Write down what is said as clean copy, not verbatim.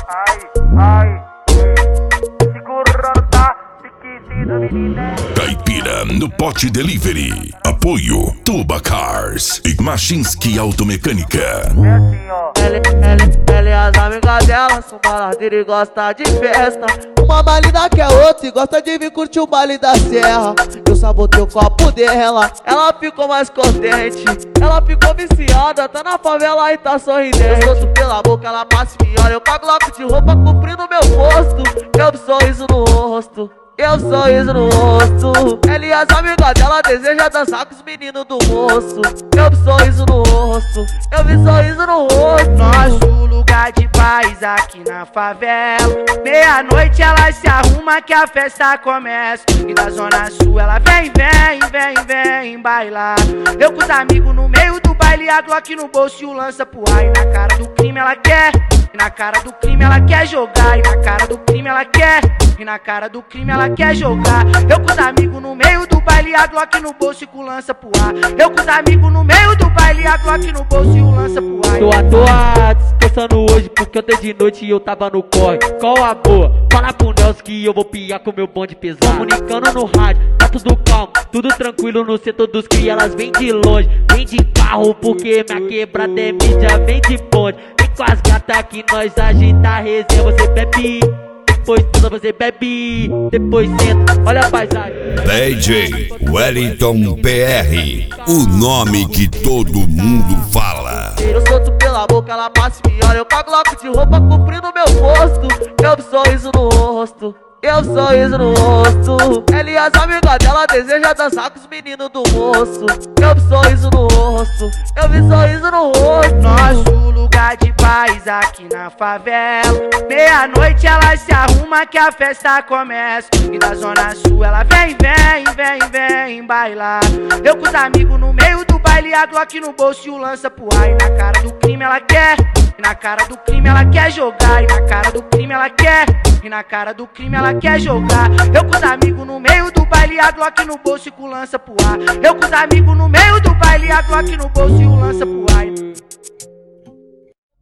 Segurando, tá? Piquezinho, menina. Caipira no Pote Delivery. Apoio Tuba Cars e Machinski Automecânica. É assim, ó. Ela e as amigas dela são baladeiras e gosta de festa. Uma malina quer outra e gosta de vir curtir o baile da serra. Eu sabotei o copo dela, ela ficou mais contente. Ela ficou viciada, tá na favela e tá sorridente. Eu solto pela boca, ela passa e me olha. Eu pago logo de roupa cobrindo meu rosto. Eu sorriso no rosto. Eu sorriso no rosto. Ela e as amigas dela desejam dançar com os meninos do moço. Eu sorriso no rosto. Eu vi sorriso no rosto. Nosso lugar de paz aqui na favela. Meia-noite ela se arruma que a festa começa. E da zona sul ela vem bailar. Eu com os amigos no meio do baile, a Glock no bolso e o lança pro ar. E na cara do crime ela quer. E na cara do crime ela quer jogar. E na cara do crime ela quer. E na cara do crime ela quer jogar. Eu com os amigos no meio do baile, a Glock no bolso e com o lança pro ar. Eu com os amigos no meio do baile, a Glock no bolso e o lança pro ar. Tô à toa descansando hoje porque ontem de noite eu tava no corre. Qual a boa? Fala pro Nelson que eu vou piar com meu bonde pesado. Comunicando no rádio, tá tudo calmo, tudo tranquilo no setor dos cria. Elas vêm de longe, vêm de carro porque minha quebrada é mídia, vem de bonde. Vem com as gatas que nós agita a resenha. Você bebe, depois senta, você bebe, depois senta, olha a paisagem. DJ Wellington PR, o nome que todo mundo fala. Eu solto pela boca, ela passa e me olha. Eu pago logo de roupa cobrindo meu rosto. Eu sorriso no rosto. Eu sorriso no rosto. Ela e as amigas dela desejam dançar com os meninos do moço. Eu sorriso no rosto. Eu vi sorriso no rosto. Nosso lugar de paz aqui na favela. Meia-noite ela se arruma que a festa começa. E da zona sul ela vem bailar. Eu com os amigos no meio do baile, a Glock no bolso e o lança pro ar. E na cara do crime ela quer. E na cara do crime ela quer jogar. E na cara do crime ela quer. E na cara do crime ela quer jogar. Eu com os amigos no meio do baile, a Glock no bolso e com o lança pro ar. Eu com os amigos no meio do baile, a Glock no bolso e o lança pro ar.